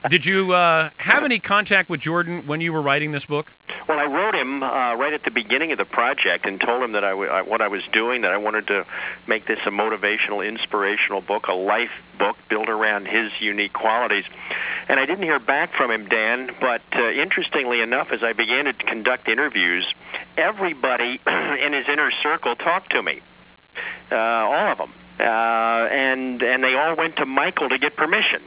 Did you have any contact with Jordan when you were writing this book? Well, I wrote him right at the beginning of the project and told him that what I was doing, that I wanted to make this a motivational, inspirational book, a life book built around his unique qualities. And I didn't hear back from him, Dan, but interestingly enough, as I began to conduct interviews, everybody in his inner circle talked to me, all of them. And they all went to Michael to get permission.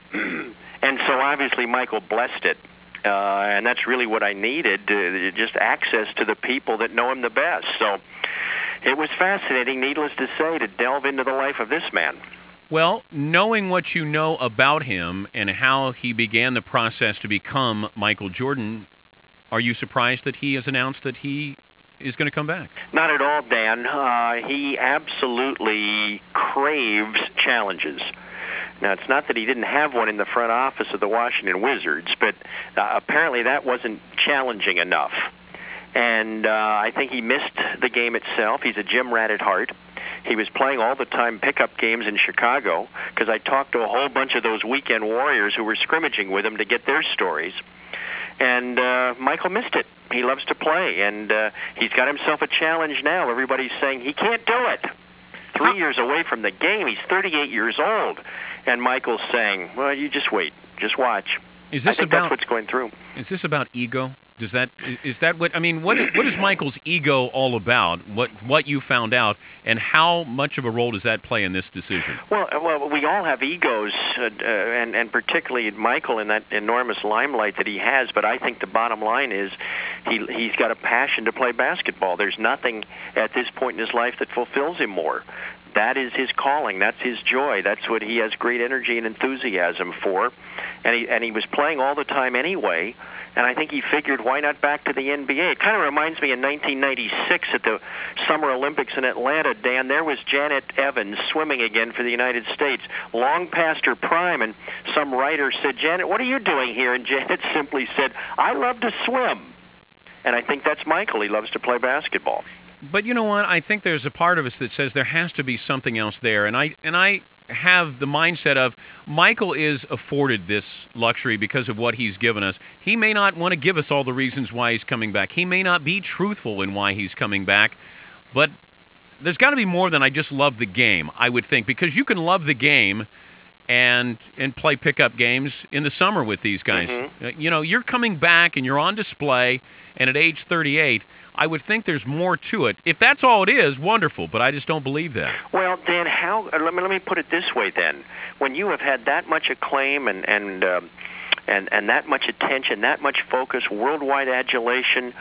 And so obviously Michael blessed it. And that's really what I needed, just access to the people that know him the best. So it was fascinating, needless to say, to delve into the life of this man. Well, knowing what you know about him and how he began the process to become Michael Jordan, are you surprised that he has announced that he is going to come back? Not at all, Dan. He absolutely craves challenges. Now, it's not that he didn't have one in the front office of the Washington Wizards, but apparently that wasn't challenging enough. And I think he missed the game itself. He's a gym rat at heart. He was playing all the time pickup games in Chicago because I talked to a whole bunch of those weekend warriors who were scrimmaging with him to get their stories. And Michael missed it. He loves to play, and he's got himself a challenge now. Everybody's saying he can't do it. 3 years away from the game. He's 38 years old. And Michael's saying, well, you just wait. Just watch. Is this I think about, that's what's going through. Is this about ego? Is that what, I mean, what is Michael's ego all about? What you found out, and how much of a role does that play in this decision? Well, we all have egos, and particularly Michael in that enormous limelight that he has. But I think the bottom line is he's got a passion to play basketball. There's nothing at this point in his life that fulfills him more. That is his calling. That's his joy. That's what he has great energy and enthusiasm for. And he was playing all the time anyway. And I think he figured, why not back to the NBA? It kind of reminds me in 1996 at the Summer Olympics in Atlanta, Dan, there was Janet Evans swimming again for the United States, long past her prime. And some writer said, Janet, what are you doing here? And Janet simply said, I love to swim. And I think that's Michael. He loves to play basketball. But you know what? I think there's a part of us that says there has to be something else there. And I have the mindset of Michael is afforded this luxury because of what he's given us. He may not want to give us all the reasons why he's coming back. He may not be truthful in why he's coming back. But there's got to be more than I just love the game, I would think. Because you can love the game and play pickup games in the summer with these guys. Mm-hmm. You know, you're coming back and you're on display, and at age 38, I would think there's more to it. If that's all it is, wonderful, but I just don't believe that. Well, Dan, let me put it this way then. When you have had that much acclaim and that much attention, that much focus, worldwide adulation,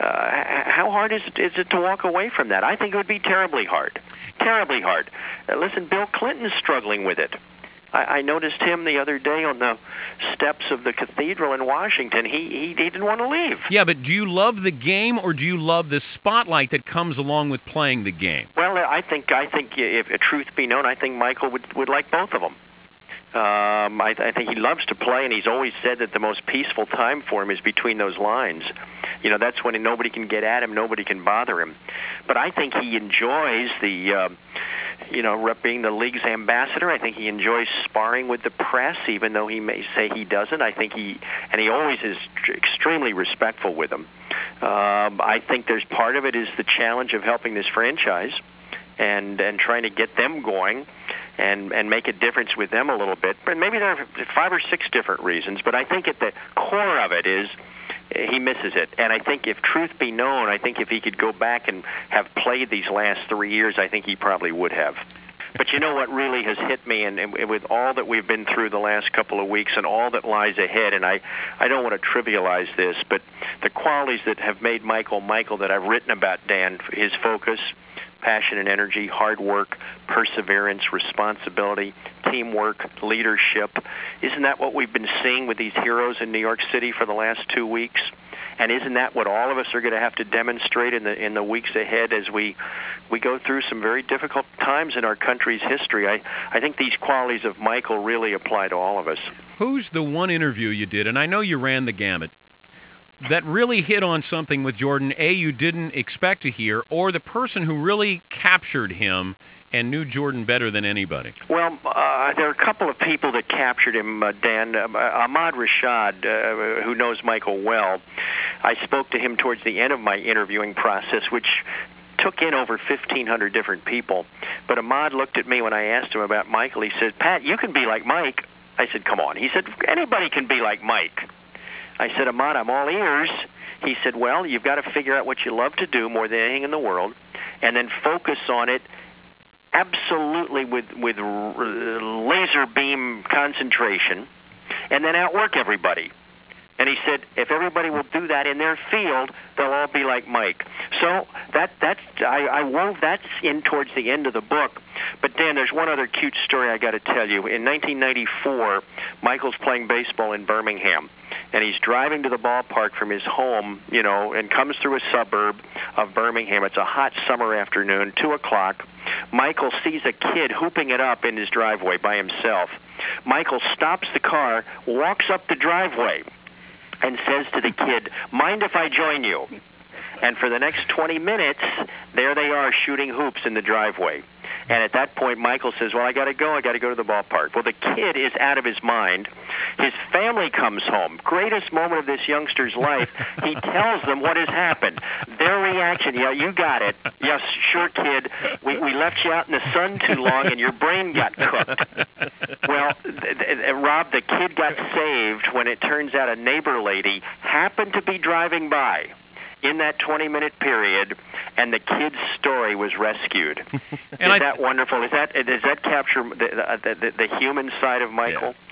how hard is it to walk away from that? I think it would be terribly hard. Terribly hard. Listen, Bill Clinton's struggling with it. I noticed him the other day on the steps of the cathedral in Washington. He didn't want to leave. Yeah, but do you love the game, or do you love the spotlight that comes along with playing the game? Well, I think if truth be known, I think Michael would like both of them. I think he loves to play, and he's always said that the most peaceful time for him is between those lines. You know, that's when nobody can get at him, nobody can bother him. But I think he enjoys the being the league's ambassador. I think he enjoys sparring with the press, even though he may say he doesn't. I think he always is extremely respectful with them. I think there's part of it is the challenge of helping this franchise and trying to get them going and make a difference with them a little bit. But maybe there are 5 or 6 different reasons, but I think at the core of it is he misses it. And I think if truth be known, I think if he could go back and have played these last 3 years, I think he probably would have. But you know what really has hit me, and with all that we've been through the last couple of weeks and all that lies ahead, and I don't want to trivialize this, but the qualities that have made Michael that I've written about, Dan, his focus, passion and energy, hard work, perseverance, responsibility, teamwork, leadership. Isn't that what we've been seeing with these heroes in New York City for the last 2 weeks? And isn't that what all of us are going to have to demonstrate in the weeks ahead as we go through some very difficult times in our country's history? I think these qualities of Michael really apply to all of us. Who's the one interview you did, and I know you ran the gamut, that really hit on something with Jordan, A, you didn't expect to hear, or the person who really captured him and knew Jordan better than anybody? Well, there are a couple of people that captured him, Dan. Ahmad Rashad, who knows Michael well, I spoke to him towards the end of my interviewing process, which took in over 1,500 different people. But Ahmad looked at me when I asked him about Michael. He said, "Pat, you can be like Mike." I said, "Come on." He said, "Anybody can be like Mike." I said, "Ahmad, I'm all ears." He said, "Well, you've got to figure out what you love to do more than anything in the world, and then focus on it absolutely with laser beam concentration, and then outwork everybody." And he said, if everybody will do that in their field, they'll all be like Mike. So I wove that in towards the end of the book. But Dan, there's one other cute story I got to tell you. In 1994, Michael's playing baseball in Birmingham, and he's driving to the ballpark from his home, and comes through a suburb of Birmingham. It's a hot summer afternoon, 2 o'clock. Michael sees a kid hooping it up in his driveway by himself. Michael stops the car, walks up the driveway, and says to the kid, "Mind if I join you?" And for the next 20 minutes, there they are shooting hoops in the driveway. And at that point, Michael says, "Well, I got to go to the ballpark." Well, the kid is out of his mind. His family comes home. Greatest moment of this youngster's life. He tells them what has happened. Their reaction, "Yeah, you got it. Yes, sure, kid. We left you out in the sun too long, and your brain got cooked." Well, Rob, the kid got saved when it turns out a neighbor lady happened to be driving by in that 20-minute period, and the kid's story was rescued. Is that wonderful? Does that capture the human side of Michael?